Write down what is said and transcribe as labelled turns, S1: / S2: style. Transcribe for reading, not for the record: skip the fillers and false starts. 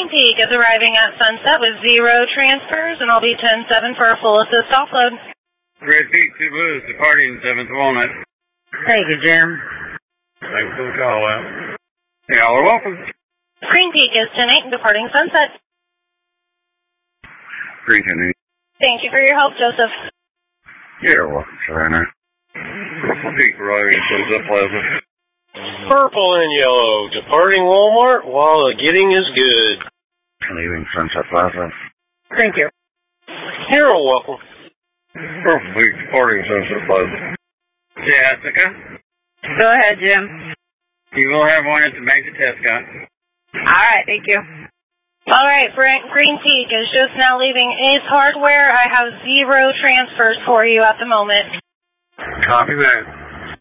S1: Green Peak is arriving at Sunset with 0 transfers, and I'll be 10-7 for a full assist offload.
S2: Green Peak 2 Blues departing 7th Walnut.
S3: Thank you, Jim.
S2: Thanks for the call out. Y'all are welcome.
S1: Green Peak is 10-8 departing Sunset.
S2: Green 10-8.
S1: Thank you for your help, Joseph.
S2: You're welcome, Savannah. Purple Peak arriving at Sunset Plaza.
S4: Purple and yellow departing Walmart while the getting is good.
S2: Leaving Sunset Plaza.
S3: Thank you.
S4: You're welcome.
S2: Purple Peak departing Sunset Plaza. Jessica?
S3: Go ahead, Jim.
S2: You will have one at the bank of Tescott.
S3: All right, thank you.
S1: All right, Brent, Green Peak is just now leaving Ace Hardware. I have 0 transfers for you at the moment.
S2: Copy that.